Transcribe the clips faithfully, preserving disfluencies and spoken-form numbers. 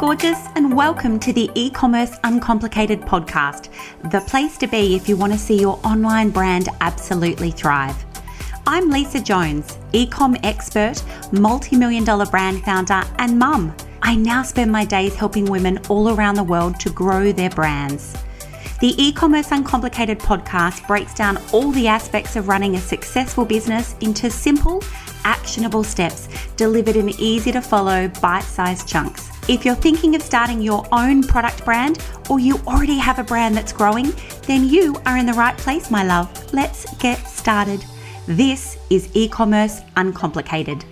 gorgeous, and welcome to the E-Commerce Uncomplicated podcast, the place to be if you want to see your online brand absolutely thrive. I'm Lisa Jones, e-com expert, multi-million dollar brand founder, and mum. I now spend my days helping women all around the world to grow their brands. The E-Commerce Uncomplicated podcast breaks down all the aspects of running a successful business into simple, actionable steps delivered in easy to follow, bite-sized chunks. If you're thinking of starting your own product brand, or you already have a brand that's growing, then you are in the right place, my love. Let's get started. This is E-Commerce Uncomplicated.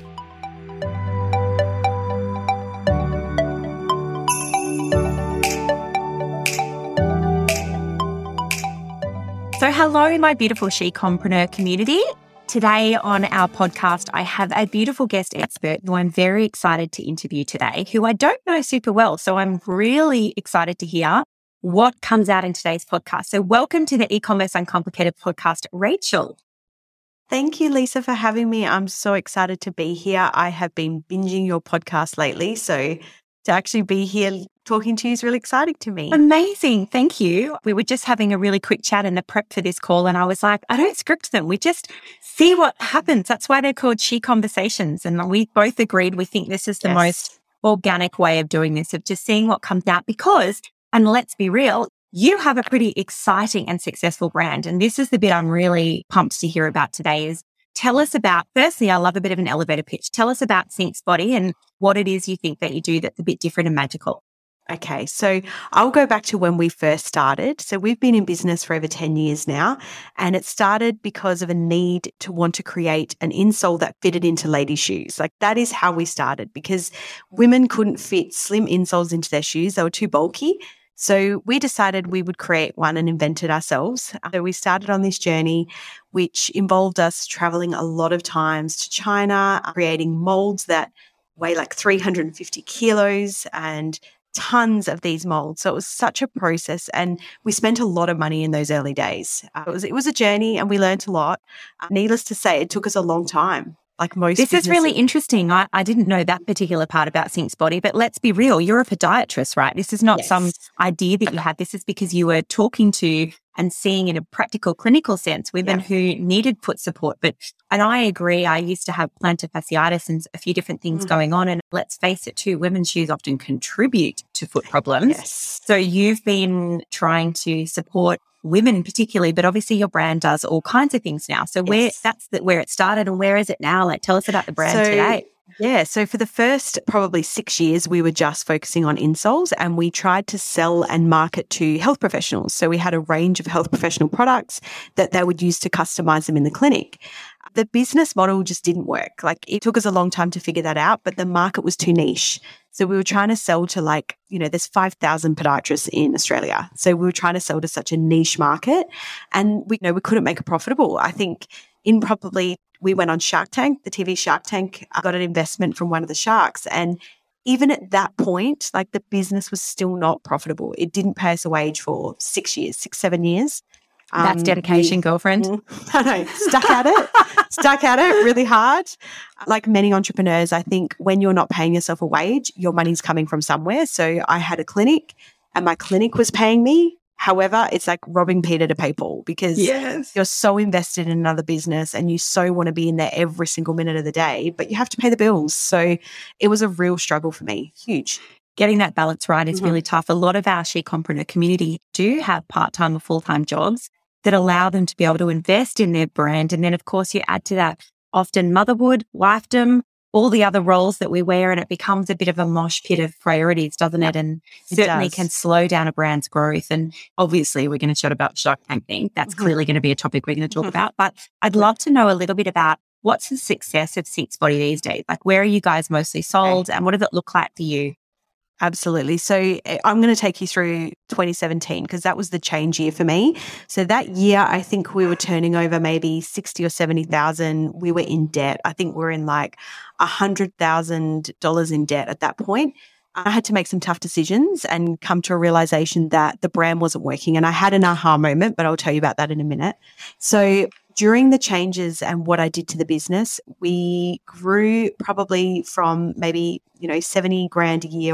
So hello, my beautiful Shecompreneur community. Today on our podcast, I have a beautiful guest expert who I'm very excited to interview today, who I don't know super well. So I'm really excited to hear what comes out in today's podcast. So welcome to the E-Commerce Uncomplicated podcast, Rachel. Thank you, Lisa, for having me. I'm so excited to be here. I have been binging your podcast lately, so to actually be here talking to you is really exciting to me. Amazing. Thank you. We were just having a really quick chat in the prep for this call, and I was like, I don't script them. We just see what happens. That's why they're called She Conversations. And we both agreed we think this is the yes. most organic way of doing this, of just seeing what comes out because, and let's be real, you have a pretty exciting and successful brand. And this is the bit I'm really pumped to hear about today is tell us about, firstly, I love a bit of an elevator pitch. Tell us about Sinks Body and what it is you think that you do that's a bit different and magical. Okay, so I'll go back to when we first started. So we've been in business for over ten years now, and it started because of a need to want to create an insole that fitted into ladies' shoes. Like that is how we started because women couldn't fit slim insoles into their shoes. They were too bulky. So we decided we would create one and invent it ourselves. So we started on this journey, which involved us traveling a lot of times to China, creating molds that weigh like three hundred fifty kilos and tons of these molds. So it was such a process, and we spent a lot of money in those early days. Uh, it was it was a journey, and we learned a lot. Uh, needless to say, it took us a long time. Like most This businesses. is really interesting. I, I didn't know that particular part about Sinks Body, but let's be real. You're a podiatrist, right? This is not yes. some idea that you had. This is because you were talking to and seeing in a practical clinical sense women yeah. who needed foot support. But, and I agree, I used to have plantar fasciitis and a few different things mm. going on. And let's face it too, women's shoes often contribute to foot problems. Yes. So you've been trying to support women particularly, but obviously your brand does all kinds of things now. So yes. where that's the, where it started, and where is it now? Like, tell us about the brand so, today. Yeah, so for the first probably six years, we were just focusing on insoles, and we tried to sell and market to health professionals. So we had a range of health professional products that they would use to customize them in the clinic. The business model just didn't work. Like it took us a long time to figure that out, but the market was too niche. So we were trying to sell to like, you know, there's five thousand podiatrists in Australia. So we were trying to sell to such a niche market, and we you know we couldn't make it profitable. I think in probably we went on Shark Tank, the T V Shark Tank. I got an investment from one of the sharks, and even at that point, like the business was still not profitable. It didn't pay us a wage for six years, six, seven years. That's um, dedication, we, girlfriend. I know, stuck at it, stuck at it really hard. Like many entrepreneurs, I think when you're not paying yourself a wage, your money's coming from somewhere. So I had a clinic and my clinic was paying me. However, it's like robbing Peter to pay Paul because yes. you're so invested in another business and you so want to be in there every single minute of the day, but you have to pay the bills. So it was a real struggle for me, huge. Getting that balance right is mm-hmm. really tough. A lot of our Shecompreneur community do have part-time or full-time jobs that allow them to be able to invest in their brand. And then, of course, you add to that often motherhood, wifedom, all the other roles that we wear, and it becomes a bit of a mosh pit of priorities, doesn't it? And it certainly does. Can slow down a brand's growth. And obviously, we're going to chat about the Shark Tank thing. That's mm-hmm. clearly going to be a topic we're going to talk mm-hmm. about. But I'd love to know a little bit about what's the success of Sinks Body these days? Like, where are you guys mostly sold, okay. and what does it look like for you? Absolutely. So I'm going to take you through twenty seventeen because that was the change year for me. So that year, I think we were turning over maybe sixty or seventy thousand. We were in debt. I think we we're in like a hundred thousand dollars in debt at that point. I had to make some tough decisions and come to a realization that the brand wasn't working. And I had an aha moment, but I'll tell you about that in a minute. So during the changes and what I did to the business, we grew probably from maybe, you know, seventy grand a year or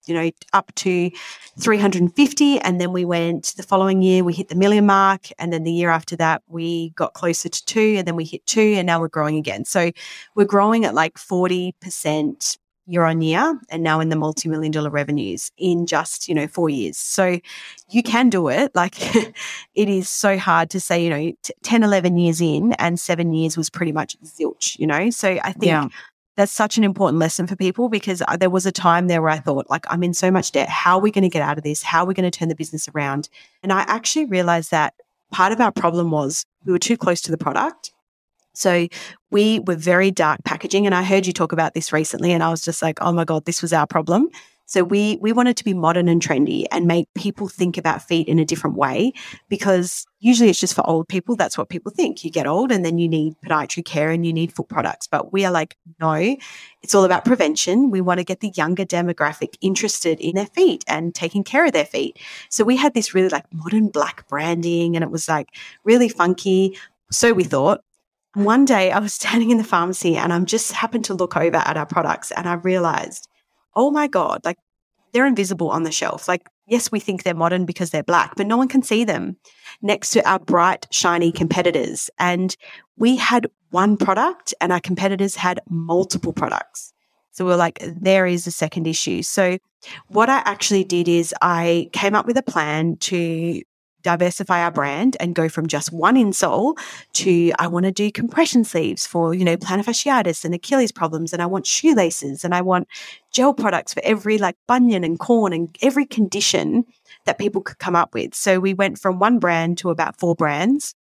you know, up to three hundred fifty. And then we went the following year, we hit the million mark. And then the year after that, we got closer to two, and then we hit two, and now we're growing again. So we're growing at like forty percent year on year, and now in the multi-million dollar revenues in just, you know, four years. So you can do it. Like it is so hard to say, you know, t- ten, eleven years in, and seven years was pretty much zilch, you know? So I think yeah. that's such an important lesson for people, because there was a time there where I thought, like, I'm in so much debt. How are we going to get out of this? How are we going to turn the business around? And I actually realized that part of our problem was we were too close to the product. So we were very dark packaging, and I heard you talk about this recently, and I was just like, oh my God, this was our problem. So we we wanted to be modern and trendy and make people think about feet in a different way, because usually it's just for old people. That's what people think. You get old and then you need podiatry care and you need foot products. But we are like, no, it's all about prevention. We want to get the younger demographic interested in their feet and taking care of their feet. So we had this really like modern black branding, and it was like really funky. So we thought. One day I was standing in the pharmacy and I'm just happened to look over at our products, and I realized, oh my God, like they're invisible on the shelf. Like, yes, we think they're modern because they're black, but no one can see them next to our bright, shiny competitors. And we had one product and our competitors had multiple products. So we we're like, there is a second issue. So what I actually did is I came up with a plan to diversify our brand and go from just one insole to I want to do compression sleeves for, you know, plantar fasciitis and Achilles problems, and I want shoelaces, and I want gel products for every like bunion and corn and every condition that people could come up with. So we went from one brand to about four brands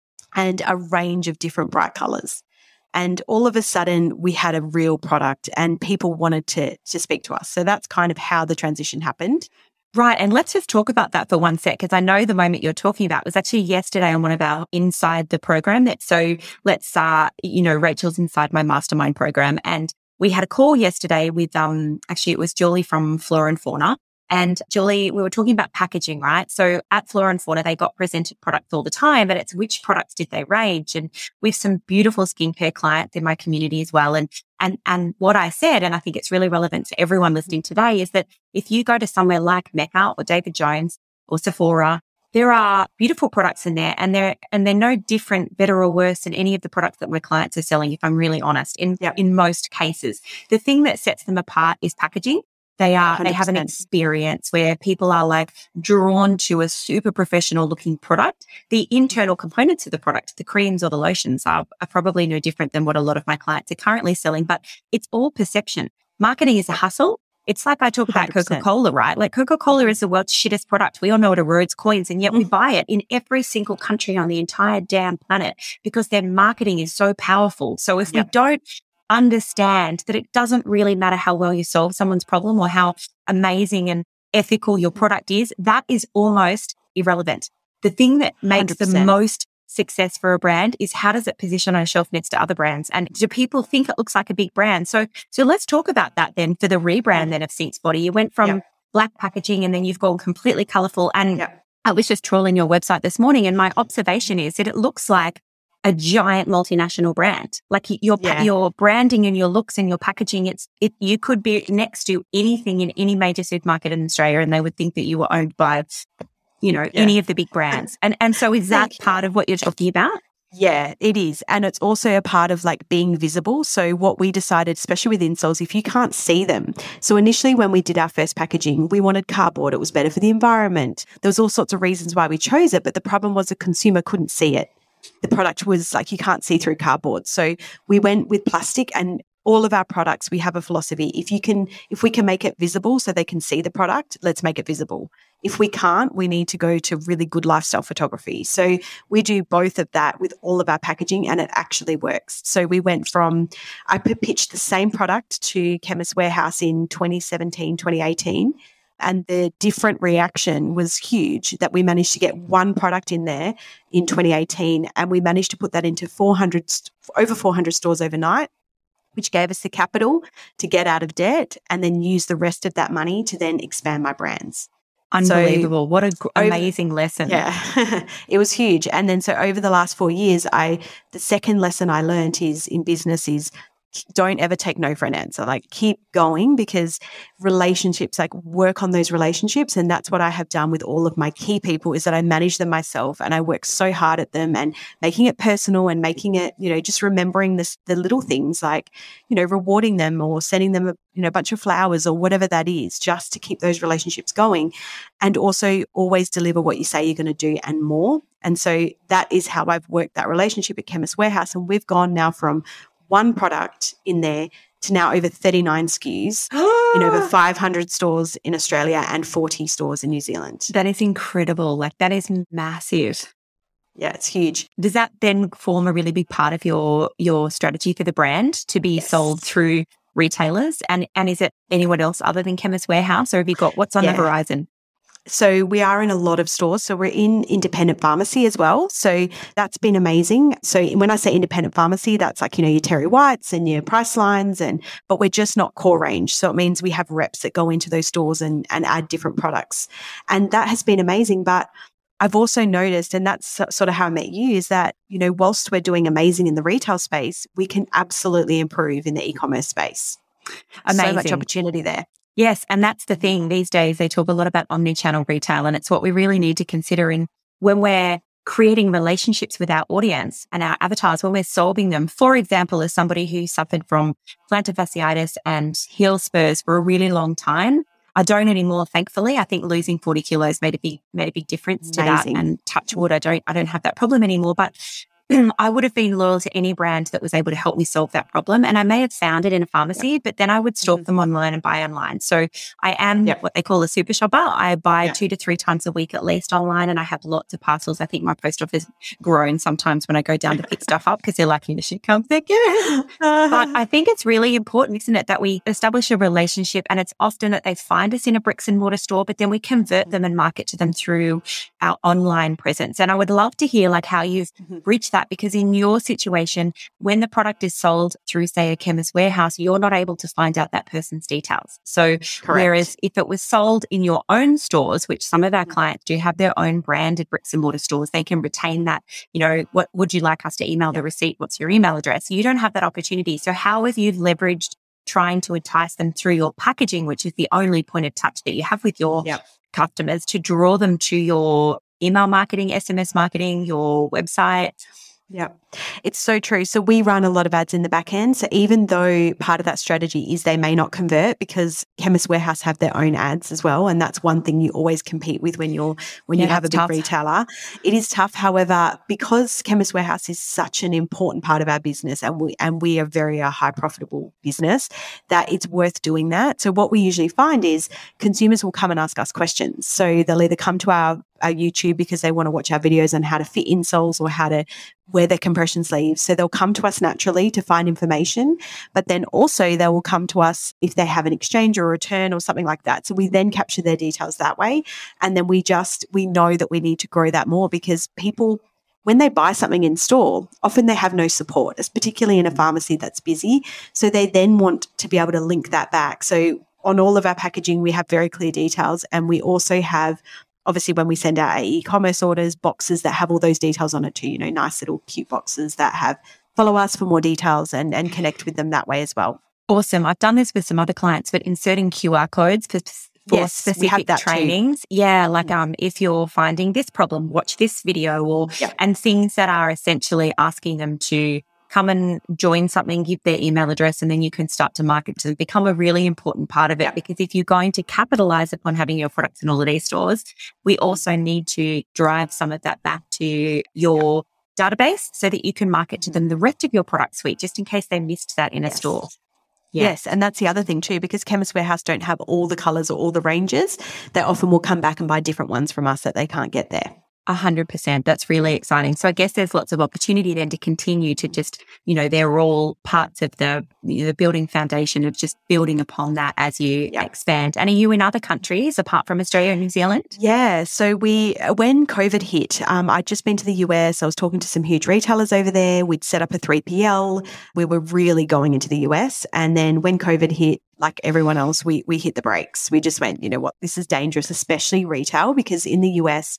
and a range of different bright colors. And all of a sudden we had a real product and people wanted to, to speak to us. So that's kind of how the transition happened. Right. And let's just talk about that for one sec, because I know the moment you're talking about was actually yesterday on one of our Inside the program. That so let's, uh, you know, Rachel's inside my mastermind program. And we had a call yesterday with, um, actually it was Julie from Flora and Fauna. And Julie, we were talking about packaging, right? So at Flora and Fauna, they got presented products all the time, but it's which products did they range? And with some beautiful skincare clients in my community as well. And, and, and what I said, and I think it's really relevant to everyone listening today, is that if you go to somewhere like Mecca or David Jones or Sephora, there are beautiful products in there, and they're, and they're no different, better or worse than any of the products that my clients are selling, if I'm really honest, in, yep. in most cases. The thing that sets them apart is packaging. They are, one hundred percent. They have an experience where people are like drawn to a super professional looking product. The internal components of the product, the creams or the lotions are, are probably no different than what a lot of my clients are currently selling, but it's all perception. Marketing is a hustle. It's like I talk about one hundred percent. Coca-Cola, right? Like Coca-Cola is the world's shittest product. We all know it erodes coins, and yet we buy it in every single country on the entire damn planet because their marketing is so powerful. So if yep. we don't understand that it doesn't really matter how well you solve someone's problem or how amazing and ethical your product is, that is almost irrelevant. The thing that makes one hundred percent. The most success for a brand is how does it position on a shelf next to other brands? And do people think it looks like a big brand? So, so let's talk about that then for the rebrand then of Sinks Body. You went from yep. black packaging and then you've gone completely colorful. And yep. I was just trawling your website this morning, and my observation is that it looks like a giant multinational brand. Like your yeah. your branding and your looks and your packaging, it's it. You could be next to anything in any major supermarket in Australia, and they would think that you were owned by, you know, yeah. any of the big brands. And and so is that part of what you're talking about? Yeah, it is. And it's also a part of like being visible. So what we decided, especially with insoles, if you can't see them. So initially when we did our first packaging, we wanted cardboard. It was better for the environment. There was all sorts of reasons why we chose it, but the problem was the consumer couldn't see it. The product was like, you can't see through cardboard. So we went with plastic, and all of our products, we have a philosophy. If you can, if we can make it visible so they can see the product, let's make it visible. If we can't, we need to go to really good lifestyle photography. So we do both of that with all of our packaging, and it actually works. So we went from, I pitched the same product to Chemist Warehouse in twenty seventeen, twenty eighteen. And the different reaction was huge that we managed to get one product in there in twenty eighteen, and we managed to put that into four hundred, over four hundred stores overnight, which gave us the capital to get out of debt and then use the rest of that money to then expand my brands. Unbelievable. So, what an amazing over, lesson. Yeah, it was huge. And then so over the last four years, I the second lesson I learned is in business is don't ever take no for an answer. Like keep going, because relationships, like work on those relationships. And that's what I have done with all of my key people, is that I manage them myself and I work so hard at them and making it personal and making it, you know, just remembering this, the little things like, you know, rewarding them or sending them a, you know, a bunch of flowers or whatever that is, just to keep those relationships going. And also always deliver what you say you're going to do and more. And so that is how I've worked that relationship at Chemist Warehouse. And we've gone now from one product in there to now over thirty-nine S K Us in over five hundred stores in Australia and forty stores in New Zealand. That is incredible. Like that is massive. Yeah, it's huge. Does that then form a really big part of your your strategy for the brand to be yes. sold through retailers? And and is it anyone else other than Chemist Warehouse, or have you got what's on yeah. the horizon? So we are in a lot of stores. So we're in independent pharmacy as well. So that's been amazing. So when I say independent pharmacy, that's like, you know, your Terry Whites and your Pricelines, and but we're just not core range. So it means we have reps that go into those stores and, and add different products. And that has been amazing. But I've also noticed, and that's sort of how I met you, is that, you know, whilst we're doing amazing in the retail space, we can absolutely improve in the e-commerce space. Amazing. So much opportunity there. Yes, and that's the thing. These days, they talk a lot about omni-channel retail, and it's what we really need to consider in when we're creating relationships with our audience and our avatars, when we're solving them. For example, as somebody who suffered from plantar fasciitis and heel spurs for a really long time, I don't anymore, thankfully. I think losing forty kilos made a big made a big difference to Amazing. that. And touch wood, I don't I don't have that problem anymore. But I would have been loyal to any brand that was able to help me solve that problem. And I may have found it in a pharmacy, but then I would stalk mm-hmm. them online and buy online. So I am yep. what they call a super shopper. I buy yep. two to three times a week at least online, and I have lots of parcels. I think my post office grown sometimes when I go down to pick stuff up because they're like, you know, shit comes there. Uh-huh. But I think it's really important, isn't it, that we establish a relationship, and it's often that they find us in a bricks and mortar store, but then we convert them and market to them through our online presence. And I would love to hear like how you've mm-hmm. reached that. Because in your situation, when the product is sold through, say, a Chemist Warehouse, you're not able to find out that person's details. So Correct. Whereas if it was sold in your own stores, which some of our clients do have their own branded bricks and mortar stores, they can retain that, you know, what would you like us to email the receipt? What's your email address? You don't have that opportunity. So how have you leveraged trying to entice them through your packaging, which is the only point of touch that you have with your yep. customers, to draw them to your email marketing, S M S marketing, your website? Yeah, it's so true. So we run a lot of ads in the back end. So even though part of that strategy is they may not convert, because Chemist Warehouse have their own ads as well. And that's one thing you always compete with when you're, when yeah, you have a big tough. retailer. It is tough. However, because Chemist Warehouse is such an important part of our business, and we, and we are very a high profitable business, that it's worth doing that. So what we usually find is consumers will come and ask us questions. So they'll either come to our our YouTube because they want to watch our videos on how to fit insoles or how to wear their compression sleeves. So they'll come to us naturally to find information, but then also they will come to us if they have an exchange or a return or something like that. So we then capture their details that way. And then we just, we know that we need to grow that more, because people, when they buy something in store, often they have no support, it's particularly in a pharmacy that's busy. So they then want to be able to link that back. So on all of our packaging, we have very clear details, and we also have, obviously, when we send out our e-commerce orders, boxes that have all those details on it too, you know, nice little cute boxes that have follow us for more details and, and connect with them that way as well. Awesome. I've done this with some other clients, but inserting Q R codes for, for yes, specific trainings. Too. Yeah, like um, if you're finding this problem, watch this video, or yep. and things that are essentially asking them to come and join something, give their email address, and then you can start to market to them, become a really important part of it. Yep. Because if you're going to capitalize upon having your products in all of these stores, we also need to drive some of that back to your yep. database so that you can market to them the rest of your product suite, just in case they missed that in yes. a store. Yeah. Yes, and that's the other thing too, because Chemist Warehouse don't have all the colours or all the ranges, they often will come back and buy different ones from us that they can't get there. A hundred percent. That's really exciting. So I guess there's lots of opportunity then to continue to just, you know, they're all parts of the, you know, the building foundation of just building upon that as you yeah. expand. And are you in other countries apart from Australia and New Zealand? Yeah. So we, when COVID hit, um, I'd just been to the U S. I was talking to some huge retailers over there. We'd set up a three P L. We were really going into the U S. And then when COVID hit, like everyone else, we we hit the brakes. We just went, you know what, this is dangerous, especially retail, because in the U S,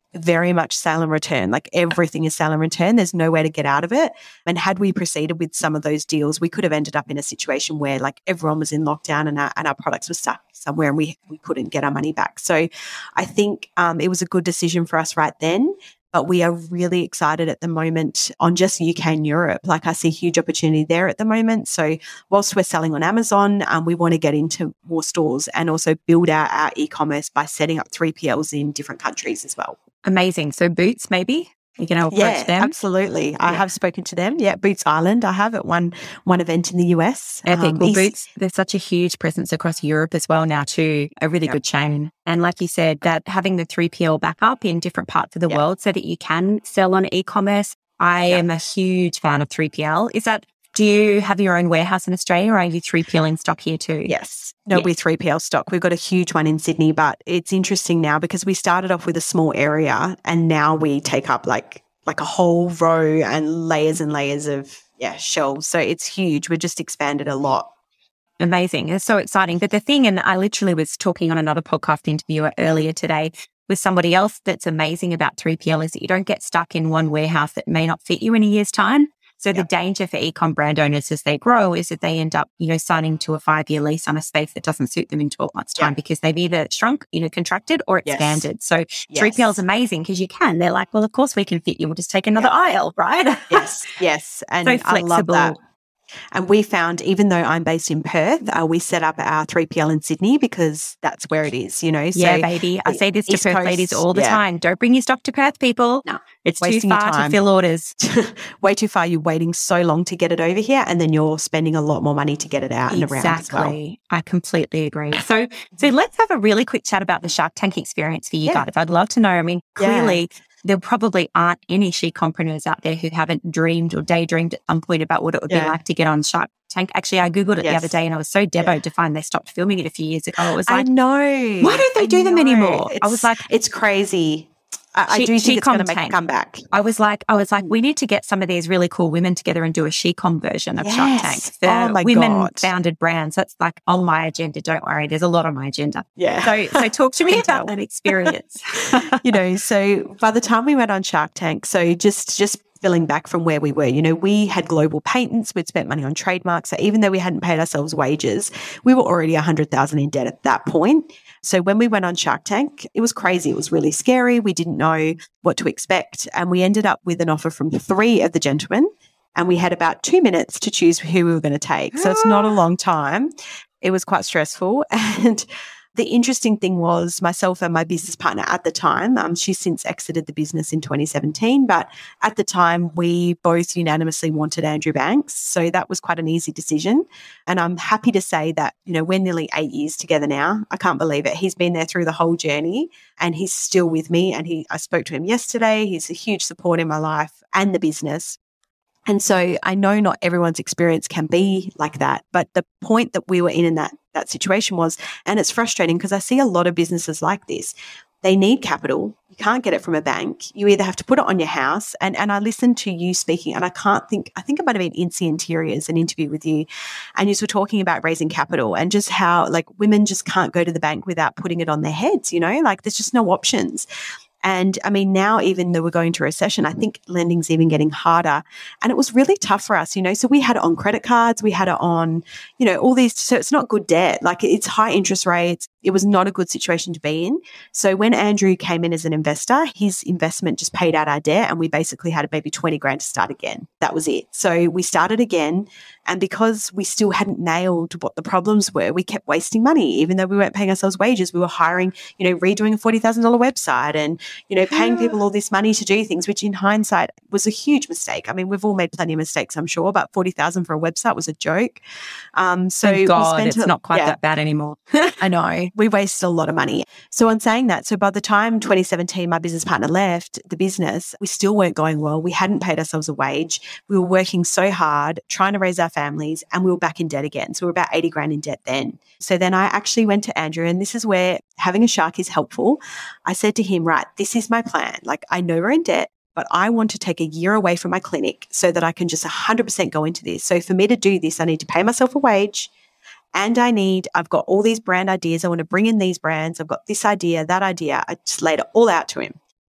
very much sale and return. Like everything is sale and return. There's nowhere to get out of it. And had we proceeded with some of those deals, we could have ended up in a situation where like everyone was in lockdown and our, and our products were stuck somewhere and we, we couldn't get our money back. So I think um, it was a good decision for us right then. But we are really excited at the moment on just U K and Europe. Like I see huge opportunity there at the moment. So whilst we're selling on Amazon, um, we want to get into more stores and also build out our e-commerce by setting up three P Ls in different countries as well. Amazing. So Boots, maybe? You're going to approach yeah, them? Absolutely. Yeah. I have spoken to them. Yeah, Boots Island. I have at one one event in the U S. Epic. Um, well, Boots, there's such a huge presence across Europe as well now too, a really yep. good chain. And like you said, that having the three P L backup in different parts of the yep. world so that you can sell on e-commerce. I yep. am a huge fan of three P L. Is that, do you have your own warehouse in Australia or are you three P L in stock here too? Yes. No, yes. we're three P L stock. We've got a huge one in Sydney, but it's interesting now because we started off with a small area and now we take up like like a whole row and layers and layers of, yeah, shelves. So it's huge. We've just expanded a lot. Amazing. It's so exciting. But the thing, and I literally was talking on another podcast interview earlier today with somebody else that's amazing about three P L is that you don't get stuck in one warehouse that may not fit you in a year's time. So the yep. danger for e-com brand owners as they grow is that they end up, you know, signing to a five-year lease on a space that doesn't suit them in twelve months' time yep. because they've either shrunk, you know, contracted or expanded. Yes. So yes. three P L is amazing because you can. They're like, well, of course we can fit you. We'll just take another yep. aisle, right? Yes, yes. And so I love that. And we found, even though I'm based in Perth, uh, we set up our three P L in Sydney because that's where it is, you know. So yeah, baby. I say this to East Perth Coast, ladies all the yeah. time. Don't bring your stock to Perth, people. No, it's Wasting too far to fill orders. Way too far. You're waiting so long to get it over here and then you're spending a lot more money to get it out exactly. and around as well. I completely agree. So, so let's have a really quick chat about the Shark Tank experience for you yeah. guys. I'd love to know. I mean, clearly... Yeah. There probably aren't any she-compreneurs out there who haven't dreamed or daydreamed at some point about what it would yeah. be like to get on Shark Tank. Actually, I Googled it yes. the other day and I was so debo yeah. to find they stopped filming it a few years ago. It was like, I know. Why don't they I do them know. anymore? It's, I was like, it's crazy. I, I do think it's going to make a comeback. I was like, I was like, we need to get some of these really cool women together and do a she-com version of yes. Shark Tank for oh my women-founded brands. That's like on my agenda. Don't worry, there's a lot on my agenda. Yeah. So, so talk to me about that experience. You know, so by the time we went on Shark Tank, so just just. filling back from where we were. You know, we had global patents, we'd spent money on trademarks. So even though we hadn't paid ourselves wages, we were already one hundred thousand in debt at that point. So when we went on Shark Tank, it was crazy. It was really scary. We didn't know what to expect. And we ended up with an offer from three of the gentlemen. And we had about two minutes to choose who we were going to take. So it's not a long time. It was quite stressful. And the interesting thing was myself and my business partner at the time, um, she's since exited the business in twenty seventeen, but at the time we both unanimously wanted Andrew Banks. So that was quite an easy decision. And I'm happy to say that, you know, we're nearly eight years together now. I can't believe it. He's been there through the whole journey and he's still with me. And he, I spoke to him yesterday. He's a huge support in my life and the business. And so I know not everyone's experience can be like that, but the point that we were in in that, that situation was, and it's frustrating because I see a lot of businesses like this, they need capital. You can't get it from a bank. You either have to put it on your house. And, and I listened to you speaking and I can't think, I think it might have been Incy Interiors, an interview with you. And you were talking about raising capital and just how like women just can't go to the bank without putting it on their heads, you know, like there's just no options. And I mean, now even though we're going to a recession, I think lending's even getting harder. And it was really tough for us, you know, so we had it on credit cards, we had it on, you know, all these, so it's not good debt. Like it's high interest rates. It was not a good situation to be in. So when Andrew came in as an investor, his investment just paid out our debt and we basically had maybe twenty grand to start again. That was it. So we started again. And because we still hadn't nailed what the problems were, we kept wasting money. Even though we weren't paying ourselves wages, we were hiring, you know, redoing a forty thousand dollars website and, you know, paying people all this money to do things, which in hindsight was a huge mistake. I mean, we've all made plenty of mistakes, I'm sure, but forty thousand dollars for a website was a joke. Um, so Thank God, we spent it's a, not quite yeah. that bad anymore. I know. We wasted a lot of money. So on saying that, so by the time twenty seventeen, my business partner left the business, we still weren't going well. We hadn't paid ourselves a wage. We were working so hard, trying to raise our families, and we were back in debt again. So we were about eighty grand in debt then. So then I actually went to Andrew, and this is where having a shark is helpful. I said to him, right, this is my plan. Like, I know we're in debt, but I want to take a year away from my clinic so that I can just one hundred percent go into this. So for me to do this, I need to pay myself a wage. And I need, I've got all these brand ideas. I want to bring in these brands. I've got this idea, that idea. I just laid it all out to him.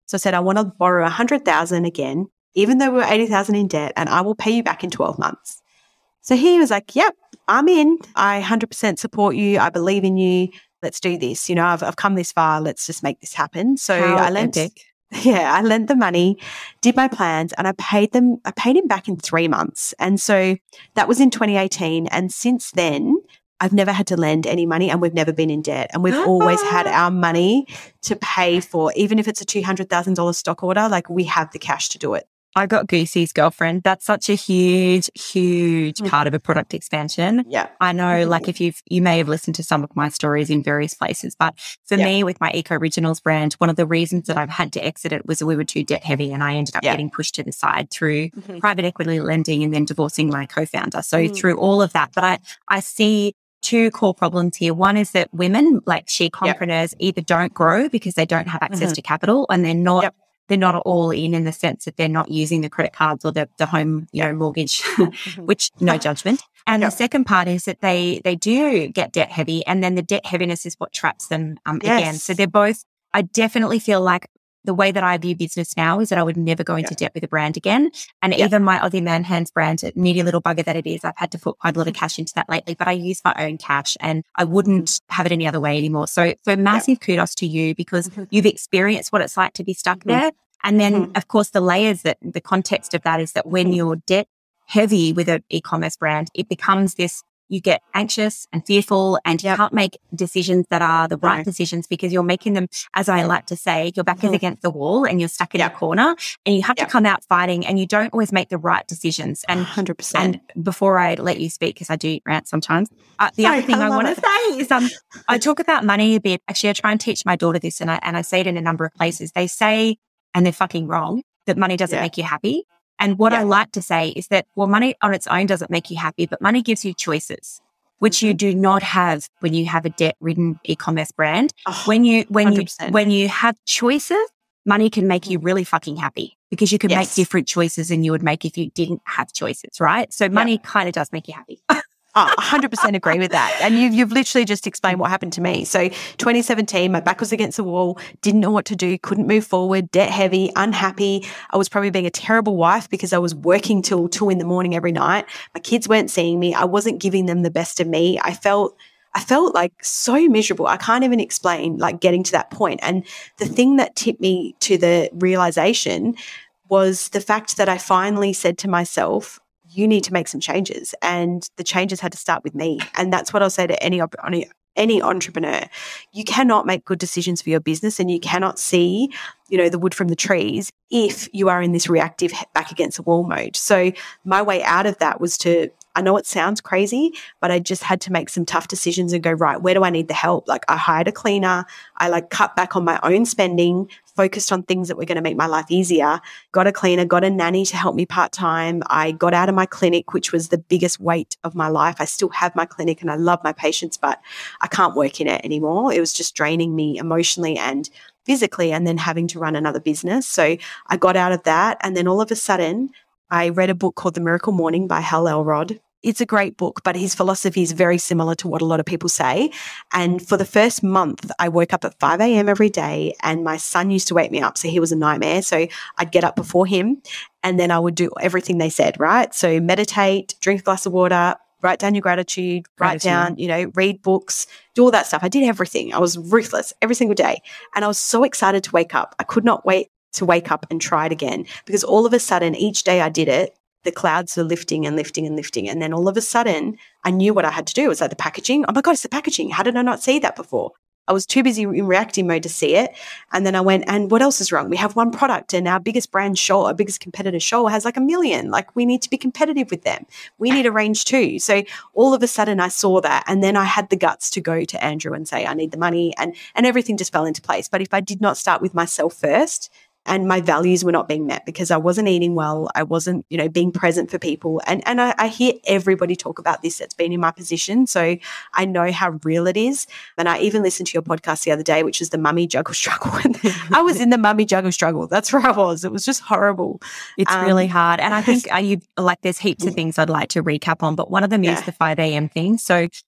So I said, I want to borrow one hundred thousand again, even though we're eighty thousand in debt, and I will pay you back in twelve months. So he was like, yep, I'm in. I one hundred percent support you. I believe in you. Let's do this. You know, I've, I've come this far. Let's just make this happen. So How I lent, epic. yeah, I lent the money, did my plans, and I paid them, I paid him back in three months. And so that was in twenty eighteen. And since then, I've never had to lend any money and we've never been in debt. And we've always had our money to pay for, even if it's a two hundred thousand dollars stock order, like we have the cash to do it. I got Goosey's girlfriend. That's such a huge, huge Mm. part of a product expansion. Yeah. I know, like if you've, you may have listened to some of my stories in various places, but for Yeah. me with my Eco Originals brand, one of the reasons that I've had to exit it was we were too debt heavy and I ended up Yeah. getting pushed to the side through Mhm. private equity lending and then divorcing my co-founder. So Mm. through all of that, but I, I see two core problems here. One is that women, like she compreneurs, either don't grow because they don't have access Mhm. to capital and they're not Yep. they're not all in in the sense that they're not using the credit cards or the, the home, you know, mortgage, which no judgment. And Yep. the second part is that they, they do get debt heavy and then the debt heaviness is what traps them um, Yes. again. So they're both, I definitely feel like the way that I view business now is that I would never go into Yep. debt with a brand again. And Yep. even my Aussie Man Hands brand, media little bugger that it is, I've had to put quite a lot of cash into that lately, but I use my own cash and I wouldn't have it any other way anymore. So, so massive kudos to you because Mhm. you've experienced what it's like to be stuck Mhm. there. And then, Mhm. of course, the layers that the context of that is that when Mhm. you're debt heavy with an e-commerce brand, it becomes this, you get anxious and fearful and you Yep. can't make decisions that are the right No. decisions because you're making them, as I like to say, your back is Mhm. against the wall and you're stuck in Yep. a corner and you have Yep. to come out fighting and you don't always make the right decisions. And one hundred percent. and before I let you speak, because I do rant sometimes, uh, the Sorry, other thing I I, love want it. to say is um, I talk about money a bit. Actually, I try and teach my daughter this and I, and I say it in a number of places. They say, and they're fucking wrong, that money doesn't Yeah. make you happy. And what Yeah. I like to say is that, well, money on its own doesn't make you happy, but money gives you choices, which you do not have when you have a debt-ridden e-commerce brand. Oh, When you when one hundred you percent. when you have choices, money can make you really fucking happy because you can make Yes. different choices than you would make if you didn't have choices, right? So money kind of does make you happy. Oh, one hundred percent agree with that. And you've, you've literally just explained what happened to me. So twenty seventeen, my back was against the wall, didn't know what to do, couldn't move forward, debt heavy, unhappy. I was probably being a terrible wife because I was working till two in the morning every night. My kids weren't seeing me. I wasn't giving them the best of me. I felt I felt like so miserable. I can't even explain like getting to that point. And the thing that tipped me to the realization was the fact that I finally said to myself, you need to make some changes. And the changes had to start with me. And that's what I'll say to any, any, any entrepreneur. You cannot make good decisions for your business and you cannot see, you know, the wood from the trees if you are in this reactive back against the wall mode. So my way out of that was to, I know it sounds crazy, but I just had to make some tough decisions and go, right, where do I need the help? Like I hired a cleaner. I like cut back on my own spending, focused on things that were going to make my life easier, got a cleaner, got a nanny to help me part-time. I got out of my clinic, which was the biggest weight of my life. I still have my clinic and I love my patients, but I can't work in it anymore. It was just draining me emotionally and physically and then having to run another business. So I got out of that. And then all of a sudden I read a book called The Miracle Morning by Hal Elrod. It's a great book, but his philosophy is very similar to what a lot of people say. And for the first month, I woke up at five a.m. every day and my son used to wake me up. So he was a nightmare. So I'd get up before him and then I would do everything they said, right? So meditate, drink a glass of water, write down your gratitude, write Gratitude. down, you know, read books, do all that stuff. I did everything. I was ruthless every single day. And I was so excited to wake up. I could not wait to wake up and try it again because all of a sudden, each day I did it, the clouds were lifting and lifting and lifting. And then all of a sudden, I knew what I had to do. It was like the packaging. Oh my God, it's the packaging. How did I not see that before? I was too busy in reactive mode to see it. And then I went, and what else is wrong? We have one product and our biggest brand, Shoal, our biggest competitor, Shoal, has like a million. Like we need to be competitive with them. We need a range too. So all of a sudden I saw that. And then I had the guts to go to Andrew and say, I need the money, and, and everything just fell into place. But if I did not start with myself first, and my values were not being met because I wasn't eating well. I wasn't, you know, being present for people. And and I, I hear everybody talk about this that's been in my position. So I know how real it is. And I even listened to your podcast the other day, which is the mummy juggle struggle. I was in the mummy juggle struggle. That's where I was. It was just horrible. It's Um, really hard. And I think uh, you like there's heaps of things I'd like to recap on, but one of them Yeah. is the five a.m. thing. So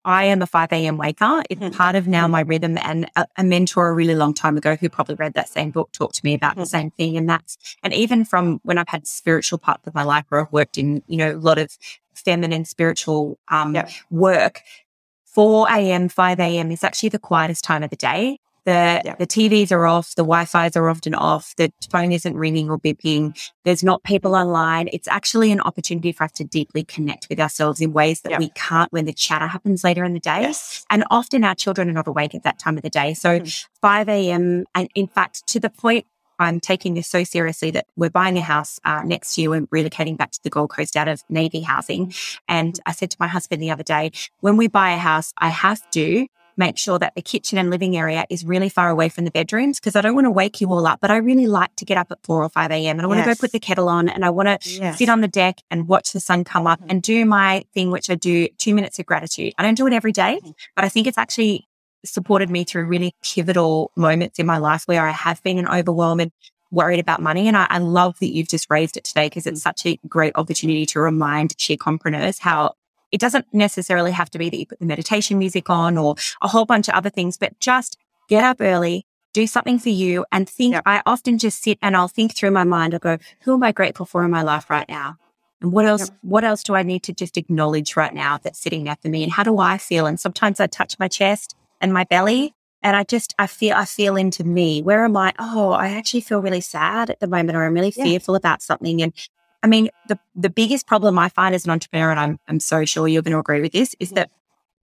I am a five a.m. waker. It's mm-hmm. part of now my rhythm. And a, a mentor a really long time ago who probably read that same book talked to me about mm-hmm. the same thing. And that's, and even from when I've had spiritual parts of my life where I've worked in, you know, a lot of feminine spiritual um, yep. work, four a.m., five a.m. is actually the quietest time of the day. The yeah. the T Vs are off, the Wi-Fi's are often off, the phone isn't ringing or beeping, there's not people online. It's actually an opportunity for us to deeply connect with ourselves in ways that yeah. we can't when the chatter happens later in the day. Yes. And often our children are not awake at that time of the day. So mm. five a.m. and in fact, to the point I'm taking this so seriously that we're buying a house uh, next year and relocating back to the Gold Coast out of Navy housing. And I said to my husband the other day, when we buy a house, I have to make sure that the kitchen and living area is really far away from the bedrooms because I don't want to wake you all up, but I really like to get up at four or five a.m. and I want yes. to go put the kettle on and I want to yes. sit on the deck and watch the sun come up and do my thing, which I do two minutes of gratitude. I don't do it every day, but I think it's actually supported me through really pivotal moments in my life where I have been an overwhelm and worried about money. And I, I love that you've just raised it today because it's such a great opportunity to remind sharecom-preneurs how it doesn't necessarily have to be that you put the meditation music on or a whole bunch of other things, but just get up early, do something for you and think. Yep. I often just sit and I'll think through my mind. I'll go, who am I grateful for in my life right now? And what else, yep. what else do I need to just acknowledge right now that's sitting there for me? And how do I feel? And sometimes I touch my chest and my belly and I just, I feel, I feel into me. Where am I? Oh, I actually feel really sad at the moment or I'm really yeah. fearful about something. And I mean, the, the biggest problem I find as an entrepreneur, and I'm, I'm so sure you're going to agree with this, is that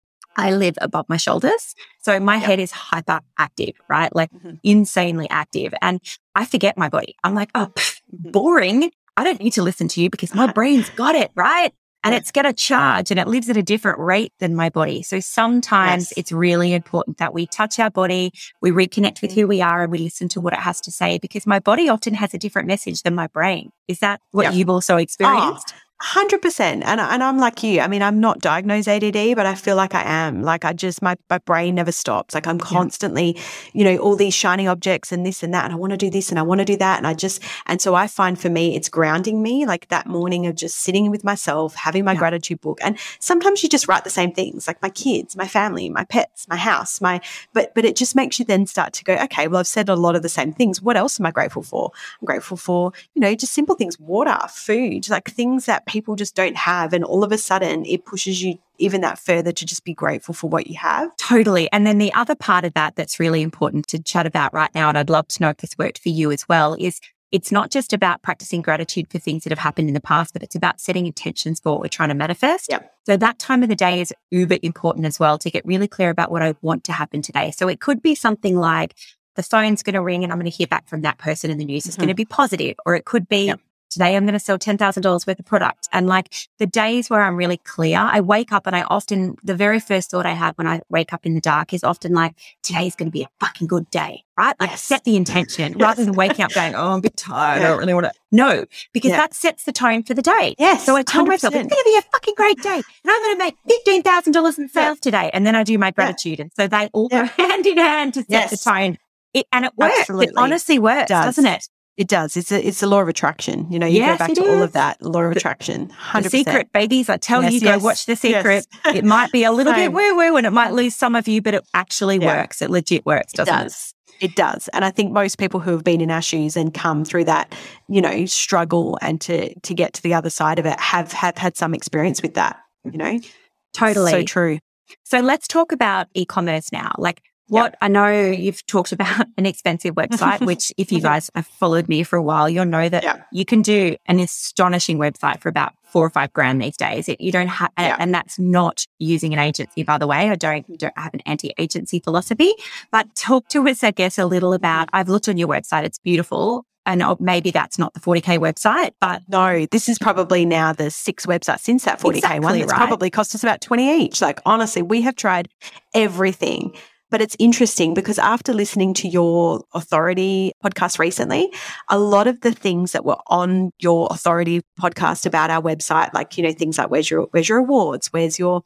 I live above my shoulders. So my yep. head is hyper active, right? Like mm-hmm. insanely active. And I forget my body. I'm like, oh, pff, boring. I don't need to listen to you because my brain's got it, right? And it's going to charge and it lives at a different rate than my body. So sometimes yes. it's really important that we touch our body, we reconnect with who we are and we listen to what it has to say because my body often has a different message than my brain. Is that what yep. you've also experienced? Oh. one hundred percent. And, and I'm like you. I mean, I'm not diagnosed A D D, but I feel like I am. Like I just, my, my brain never stops. Like I'm constantly, yeah. you know, all these shiny objects and this and that. And I want to do this and I want to do that. And I just, and so I find for me, it's grounding me like that morning of just sitting with myself, having my yeah. gratitude book. And sometimes you just write the same things, like my kids, my family, my pets, my house, my, but, but it just makes you then start to go, okay, well, I've said a lot of the same things. What else am I grateful for? I'm grateful for, you know, just simple things, water, food, like things that people just don't have. And all of a sudden it pushes you even that further to just be grateful for what you have. Totally. And then the other part of that that's really important to chat about right now, and I'd love to know if this worked for you as well, is it's not just about practicing gratitude for things that have happened in the past, but it's about setting intentions for what we're trying to manifest. Yep. So that time of the day is uber important as well to get really clear about what I want to happen today. So it could be something like the phone's going to ring and I'm going to hear back from that person and the news mm-hmm. is going to be positive, or it could be yep. today I'm going to sell ten thousand dollars worth of product. And like the days where I'm really clear, I wake up and I often, the very first thought I have when I wake up in the dark is often like, today's going to be a fucking good day, right? Like yes. set the intention yes. rather than waking up going, oh, I'm a bit tired. Yeah. I don't really want to. No, because yeah. that sets the tone for the day. Yes. So I tell one hundred percent. Myself, it's going to be a fucking great day and I'm going to make fifteen thousand dollars in sales yeah. today. And then I do my gratitude. Yeah. And so they all yeah. go hand in hand to set yes. the tone. It, and it works. Absolutely. It honestly works, it does. doesn't it? It does. It's a, it's the law of attraction. You know, you yes, go back to is. all of that law of attraction. one hundred percent. The Secret, babies. I tell yes, you, yes, go watch The Secret. Yes. It might be a little bit woo-woo and it might lose some of you, but it actually yeah. works. It legit works, doesn't it? Does. It? It does. And I think most people who have been in our shoes and come through that, you know, struggle and to to get to the other side of it have, have had some experience with that, you know? Totally. So true. So let's talk about e-commerce now. Like, What yep. I know you've talked about an expensive website, which if you guys have followed me for a while, you'll know that yep. you can do an astonishing website for about four or five grand these days. It, you don't have, yep. and that's not using an agency, by the way. I don't, don't have an anti-agency philosophy, but talk to us, I guess, a little about, I've looked on your website. It's beautiful. And maybe that's not the forty K website, but no, this is probably now the sixth website since that forty K exactly one. It's right. probably cost us about twenty each. Like, honestly, we have tried everything. But it's interesting because after listening to your Authority podcast recently, a lot of the things that were on your Authority podcast about our website, like, you know, things like where's your, where's your awards, where's your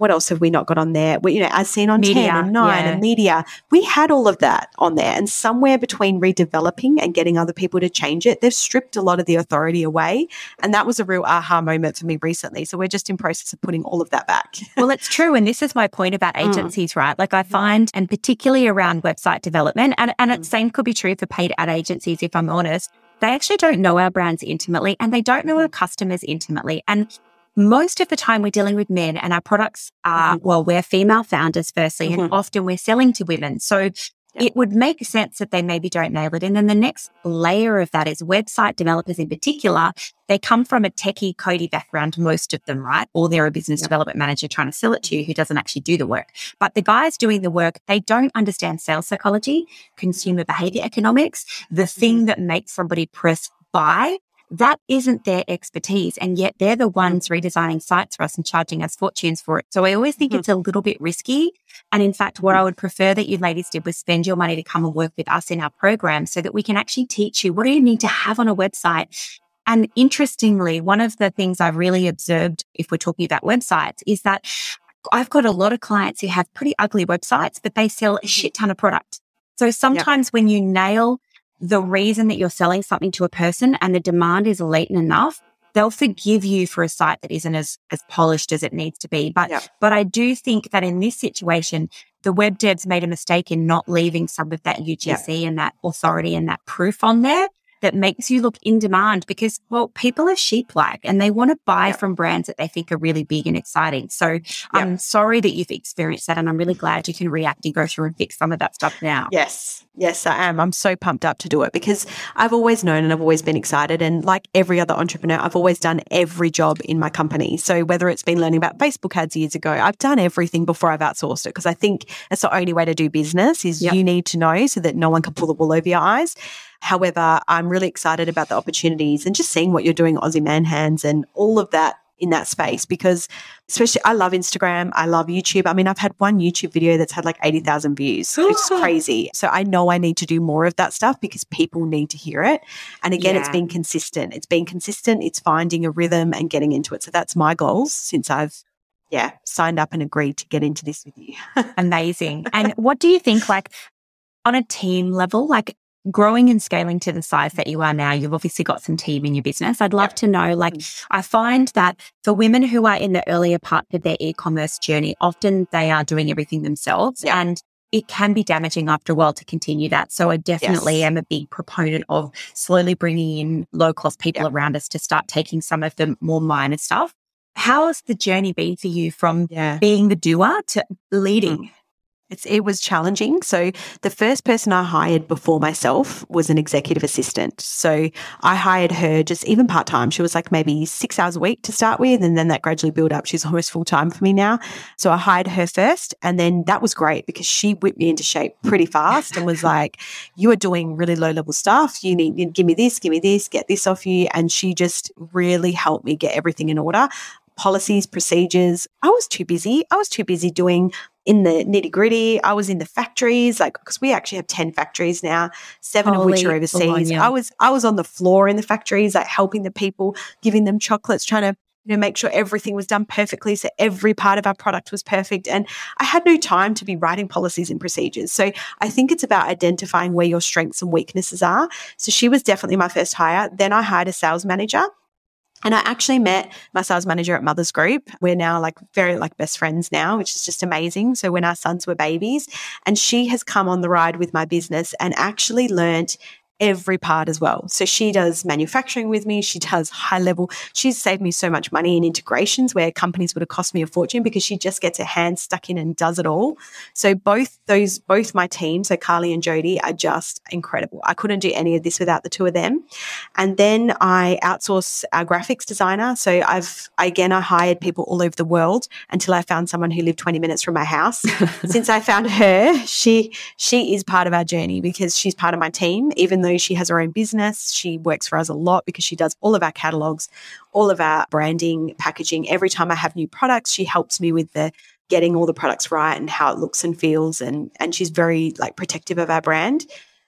what else have we not got on there? We, you know, as seen on Media, ten and nine yeah. and media, we had all of that on there. And somewhere between redeveloping and getting other people to change it, they've stripped a lot of the authority away. And that was a real aha moment for me recently. So we're just in process of putting all of that back. Well, it's true. And this is my point about agencies, mm. right? Like I find, and particularly around website development, and, and mm. the same could be true for paid ad agencies, if I'm honest, they actually don't know our brands intimately and they don't know our customers intimately. And most of the time we're dealing with men and our products are, mm-hmm. well, we're female founders firstly, mm-hmm. and often we're selling to women. So yep. it would make sense that they maybe don't nail it. And then the next layer of that is website developers in particular. They come from a techie, codey background, most of them, right? Or they're a business yep. development manager trying to sell it to you who doesn't actually do the work. But the guys doing the work, they don't understand sales psychology, consumer behavior economics, the thing that makes somebody press buy. That isn't their expertise, and yet they're the ones redesigning sites for us and charging us fortunes for it. So I always think mm-hmm. it's a little bit risky. And in fact, what I would prefer that you ladies did was spend your money to come and work with us in our program so that we can actually teach you what do you need to have on a website. And interestingly, one of the things I've really observed if we're talking about websites is that I've got a lot of clients who have pretty ugly websites, but they sell a shit ton of product. So sometimes yep. when you nail the reason that you're selling something to a person and the demand is latent enough, they'll forgive you for a site that isn't as, as polished as it needs to be. But, yep. but I do think that in this situation, the web devs made a mistake in not leaving some of that U G C yep. and that authority and that proof on there that makes you look in demand because, well, people are sheep-like and they want to buy yep. from brands that they think are really big and exciting. So yep. I'm sorry that you've experienced that and I'm really glad you can react and go through and fix some of that stuff now. Yes. Yes, I am. I'm so pumped up to do it because I've always known and I've always been excited. And like every other entrepreneur, I've always done every job in my company. So whether it's been learning about Facebook ads years ago, I've done everything before I've outsourced it because I think that's the only way to do business is yep. you need to know so that no one can pull the wool over your eyes. However, I'm really excited about the opportunities and just seeing what you're doing, Aussie Man Hands and all of that in that space because especially I love Instagram. I love YouTube. I mean, I've had one YouTube video that's had like eighty thousand views. It's crazy. So I know I need to do more of that stuff because people need to hear it. And again, yeah. it's been consistent. It's been consistent. It's finding a rhythm and getting into it. So that's my goals since I've, yeah, signed up and agreed to get into this with you. Amazing. And what do you think, like on a team level, like growing and scaling to the size that you are now, you've obviously got some team in your business. I'd love yep. to know, like, I find that for women who are in the earlier part of their e-commerce journey, often they are doing everything themselves yep. and it can be damaging after a while to continue that. So I definitely yes. am a big proponent of slowly bringing in low-cost people yep. around us to start taking some of the more minor stuff. How has the journey been for you from yeah. being the doer to leading? Mm. It's, it was challenging. So the first person I hired before myself was an executive assistant. So I hired her just even part-time. She was like maybe six hours a week to start with, and then that gradually built up. She's almost full-time for me now. So I hired her first, and then that was great because she whipped me into shape pretty fast and was like, you are doing really low-level stuff. You need, you give me this, give me this, get this off you. And she just really helped me get everything in order. Policies, procedures. I was too busy. I was too busy doing in the nitty gritty. I was in the factories, like, because we actually have ten factories now, seven Holy of which are overseas. On, yeah. I was, I was on the floor in the factories, like helping the people, giving them chocolates, trying to, you know, make sure everything was done perfectly. So every part of our product was perfect. And I had no time to be writing policies and procedures. So I think it's about identifying where your strengths and weaknesses are. So she was definitely my first hire. Then I hired a sales manager. And I actually met my sales manager at Mothers Group. We're now like very like best friends now, which is just amazing. So when our sons were babies, and she has come on the ride with my business and actually learnt every part as well. So she does manufacturing with me. She does high level. She's saved me so much money in integrations where companies would have cost me a fortune because she just gets her hands stuck in and does it all. So both those, both my team, so Carly and Jody, are just incredible. I couldn't do any of this without the two of them. And then I outsource our graphics designer. So I've, again, I hired people all over the world until I found someone who lived twenty minutes from my house. Since I found her, she, she is part of our journey because she's part of my team, even though she has her own business. She works for us a lot because she does all of our catalogs, all of our branding, packaging. Every time I have new products, she helps me with the getting all the products right and how it looks and feels. And, and she's very like protective of our brand.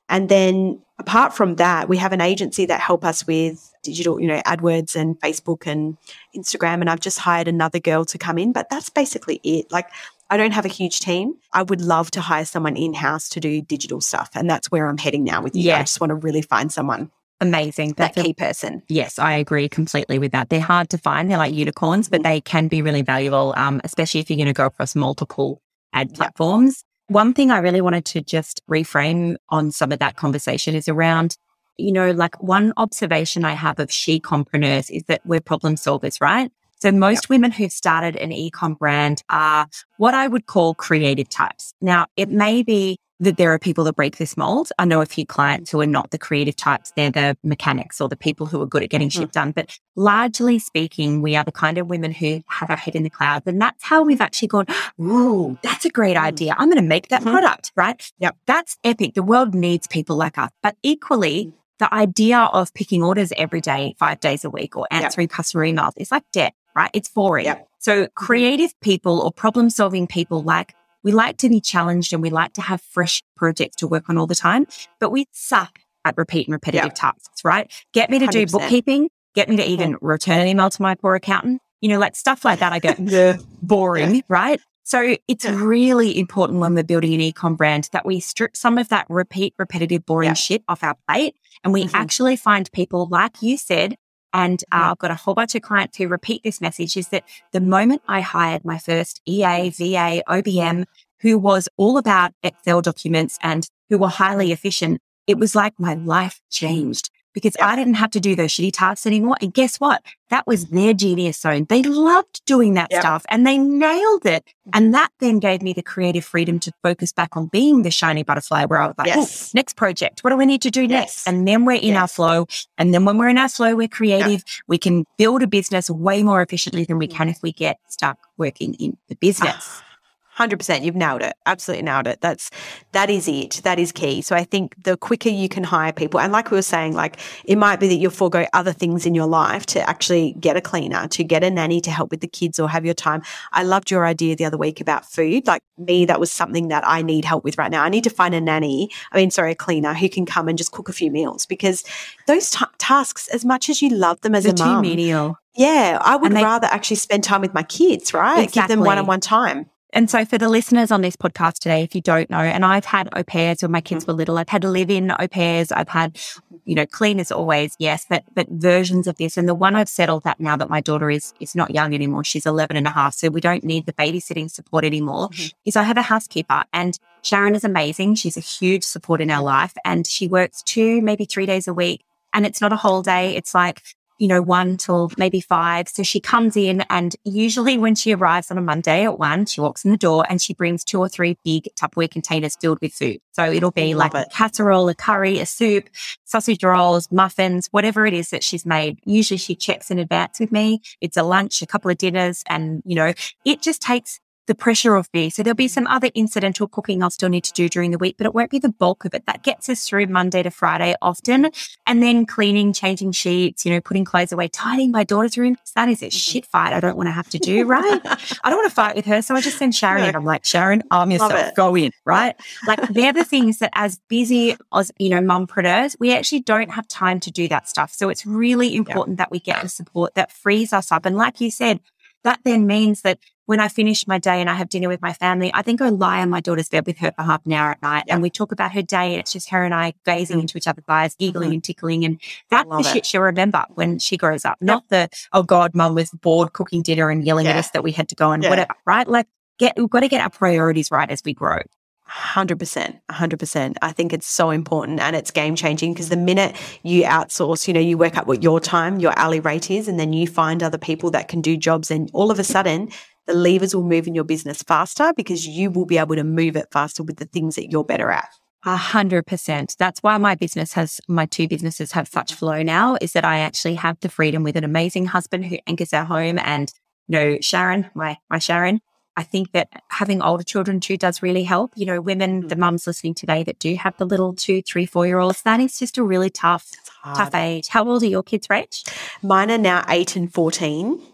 And then apart from that, we have an agency that help us with digital, you know, AdWords and Facebook and Instagram. And I've just hired another girl to come in, but that's basically it. Like, I don't have a huge team. I would love to hire someone in-house to do digital stuff. And that's where I'm heading now with you. Yeah. I just want to really find someone. Amazing. That That's key a, person. Yes, I agree completely with that. They're hard to find. They're like unicorns, but they can be really valuable, um, especially if you're going to go across multiple ad platforms. Yep. One thing I really wanted to just reframe on some of that conversation is around, you know, like one observation I have of she-compreneurs is that we're problem solvers, right? So most yep. women who've started an e-com brand are what I would call creative types. Now, it may be that there are people that break this mold. I know a few clients who are not the creative types. They're the mechanics or the people who are good at getting mm-hmm. shit done. But largely speaking, we are the kind of women who have our head in the clouds. And that's how we've actually gone, ooh, that's a great idea. I'm going to make that mm-hmm. product, right? Yep. That's epic. The world needs people like us. But equally, the idea of picking orders every day, five days a week, or answering yep. customer emails is like debt, right? It's boring. Yep. So creative people or problem-solving people, like, we like to be challenged and we like to have fresh projects to work on all the time, but we suck at repeat and repetitive yep. tasks, right? Get me to do one hundred percent bookkeeping, get me to even yeah. return an email to my poor accountant, you know, like stuff like that. I go, yeah. boring, yeah. right? So it's yeah. really important when we're building an e-com brand that we strip some of that repeat, repetitive, boring yeah. shit off our plate and we mm-hmm. actually find people, like you said, and uh, I've got a whole bunch of clients who repeat this message, is that the moment I hired my first E A, V A, O B M, who was all about Excel documents and who were highly efficient, it was like my life changed because yeah. I didn't have to do those shitty tasks anymore. And guess what? That was their genius zone. They loved doing that yep. stuff and they nailed it. And that then gave me the creative freedom to focus back on being the shiny butterfly where I was like, yes. oh, next project, what do we need to do yes. next? And then we're in yes. our flow. And then when we're in our flow, we're creative. Yep. We can build a business way more efficiently than we can if we get stuck working in the business. one hundred percent. You've nailed it. Absolutely nailed it. That's, that is it. That is key. So I think the quicker you can hire people, and like we were saying, like it might be that you'll forego other things in your life to actually get a cleaner, to get a nanny to help with the kids or have your time. I loved your idea the other week about food. Like me, that was something that I need help with right now. I need to find a nanny, I mean, sorry, a cleaner who can come and just cook a few meals because those t- tasks, as much as you love them as They're a mum. too menial. Yeah. I would they, rather actually spend time with my kids, right? Exactly. Give them one-on-one time. And so for the listeners on this podcast today, if you don't know, and I've had au pairs when my kids were little, I've had live-in au pairs, I've had, you know, cleaners always, yes, but, but versions of this. And the one I've settled that now that my daughter is, is not young anymore, she's eleven and a half, so we don't need the babysitting support anymore, mm-hmm. is I have a housekeeper and Sharon is amazing. She's a huge support in our life and she works two, maybe three days a week. And it's not a whole day. It's like, you know, one till maybe five. So she comes in and usually when she arrives on a Monday at one, she walks in the door and she brings two or three big Tupperware containers filled with food. So it'll be Love like it. a casserole, a curry, a soup, sausage rolls, muffins, whatever it is that she's made. Usually she checks in advance with me. It's a lunch, a couple of dinners, and, you know, it just takes the pressure off me. So there'll be some other incidental cooking I'll still need to do during the week, but it won't be the bulk of it. That gets us through Monday to Friday often. And then cleaning, changing sheets, you know, putting clothes away, tidying my daughter's room. That is a shit fight I don't want to have to do, right? I don't want to fight with her. So I just send Sharon in. I'm like, Sharon, arm yourself, go in, right? Like they're the things that as busy as, you know, mumpreneurs, we actually don't have time to do that stuff. So it's really important yeah. that we get the support that frees us up. And like you said, that then means that when I finish my day and I have dinner with my family, I then go lie on my daughter's bed with her for half an hour at night yeah. and we talk about her day and it's just her and I gazing mm-hmm. into each other's eyes, giggling mm-hmm. and tickling. And that's the it. shit she'll remember when she grows up. Yep. Not the, oh God, mum was bored cooking dinner and yelling yeah. at us that we had to go and yeah. whatever, right? Like get, we've got to get our priorities right as we grow. one hundred percent, one hundred percent. I think it's so important and it's game changing because the minute you outsource, you know, you work out what your time, your hourly rate is, and then you find other people that can do jobs and all of a sudden the levers will move in your business faster because you will be able to move it faster with the things that you're better at. A hundred percent. That's why my business has, my two businesses have such flow now, is that I actually have the freedom with an amazing husband who anchors our home. And, you know, Sharon, my, my Sharon, I think that having older children too does really help. You know, women, mm-hmm. the mums listening today that do have the little two, three, four-year-olds, that is just a really tough, tough age. How old are your kids, Rach? Mine are now eight and fourteen.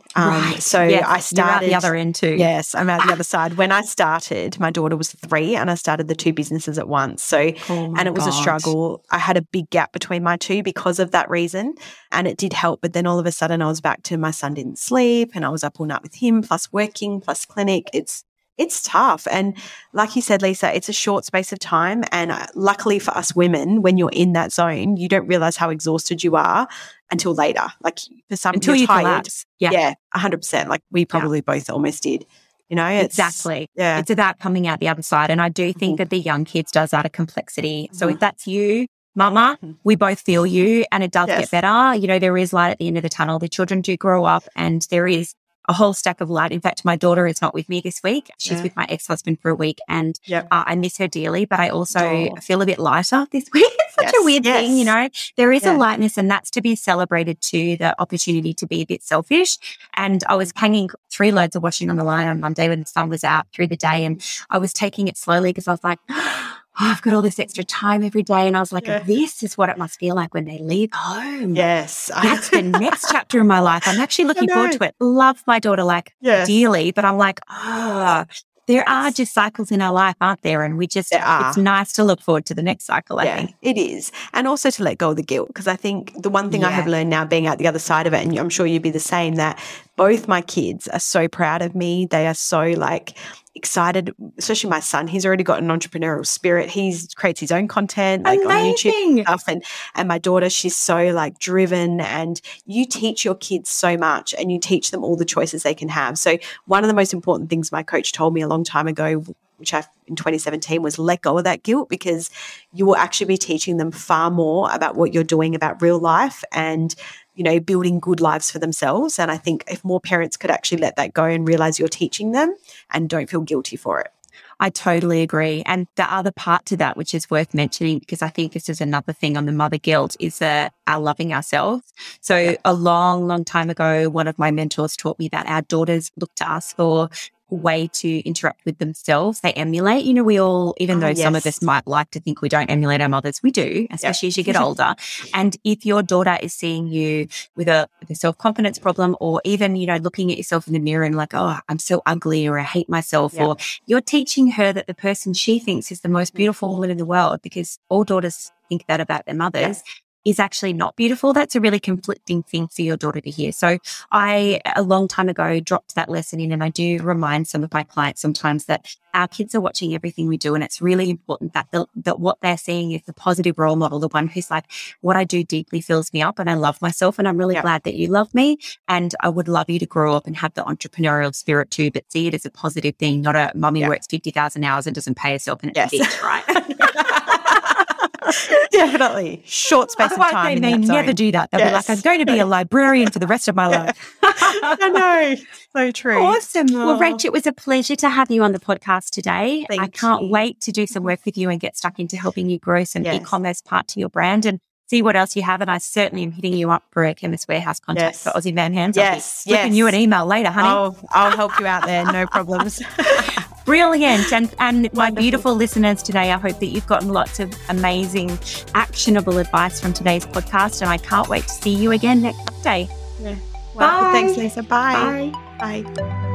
Um, right. So yes, I started you're out the other end too. Yes, I'm out the other side. When I started, my daughter was three and I started the two businesses at once. So, oh and it was God. a struggle. I had a big gap between my two because of that reason. And it did help. But then all of a sudden I was back to my son didn't sleep and I was up all night with him, plus working, plus clinic. It's, It's tough. And like you said, Lisa, it's a short space of time. And luckily for us women, when you're in that zone, you don't realize how exhausted you are until later. Like for some, until you're you tired. collapse. Yeah. Yeah, one hundred percent. Like we probably yeah. both almost did. You know, it's, exactly. Yeah. It's about coming out the other side. And I do think mm-hmm. that the young kids does add a complexity. Mm-hmm. So if that's you, Mama, mm-hmm. we both feel you and it does yes. get better. You know, there is light at the end of the tunnel. The children do grow up and there is a whole stack of light. In fact, my daughter is not with me this week. She's yeah. with my ex-husband for a week and yep. uh, I miss her dearly, but I also oh. feel a bit lighter this week. It's such yes. a weird yes. thing, you know. There is yeah. a lightness and that's to be celebrated too, the opportunity to be a bit selfish. And I was hanging three loads of washing on the line on Monday when the sun was out through the day and I was taking it slowly because I was like, oh, I've got all this extra time every day. And I was like, yeah. this is what it must feel like when they leave home. Yes. That's the next chapter in my life. I'm actually looking forward to it. Love my daughter like yes. dearly, but I'm like, oh, there are just cycles in our life, aren't there? And we just, it's nice to look forward to the next cycle, I yeah, think. It is. And also to let go of the guilt. Because I think the one thing yeah. I have learned now being out the other side of it, and I'm sure you'd be the same, that both my kids are so proud of me. They are so like excited, especially my son. He's already got an entrepreneurial spirit. He creates his own content like Amazing. on YouTube and stuff. And, and my daughter, she's so like driven and you teach your kids so much and you teach them all the choices they can have. So one of the most important things my coach told me a long time ago, which I in twenty seventeen was let go of that guilt because you will actually be teaching them far more about what you're doing about real life and, you know, building good lives for themselves. And I think if more parents could actually let that go and realize you're teaching them and don't feel guilty for it. I totally agree. And the other part to that, which is worth mentioning, because I think this is another thing on the mother guilt, is that our loving ourselves. So yeah. a long, long time ago, one of my mentors taught me that our daughters look to us for way to interact with themselves. They emulate. You know, we all, even oh, though yes. some of us might like to think we don't emulate our mothers, we do, especially yep. as you get older. And if your daughter is seeing you with a, with a self-confidence problem or even, you know, looking at yourself in the mirror and like, oh, I'm so ugly or I hate myself yep. or you're teaching her that the person she thinks is the most beautiful woman in the world, because all daughters think that about their mothers. Yep. is actually not beautiful. That's a really conflicting thing for your daughter to hear. So I, a long time ago, dropped that lesson in, and I do remind some of my clients sometimes that our kids are watching everything we do, and it's really important that the, that what they're seeing is the positive role model, the one who's like, what I do deeply fills me up and I love myself, and I'm really yeah. glad that you love me, and I would love you to grow up and have the entrepreneurial spirit too, but see it as a positive thing, not a mummy yeah. works fifty thousand hours and doesn't pay herself and it's yes. a bitch, right? Definitely. Short space Otherwise of time. They may never zone. do that. They'll yes. be like, I'm going to be a librarian for the rest of my life. I know. So true. Awesome. Oh. Well, Rach, it was a pleasure to have you on the podcast today. Thank I can't you. wait to do some work with you and get stuck into helping you grow some yes. e-commerce part to your brand and see what else you have. And I certainly am hitting you up for a Chemist Warehouse contact yes. for Aussie Van Hands. Yes. I'll be flipping yes. you an email later, honey. I'll, I'll help you out there. No problems. Brilliant. And, and my beautiful listeners today, I hope that you've gotten lots of amazing, actionable advice from today's podcast. And I can't wait to see you again next Monday. Yeah. Well, Bye. Thanks, Lisa. Bye. Bye. Bye.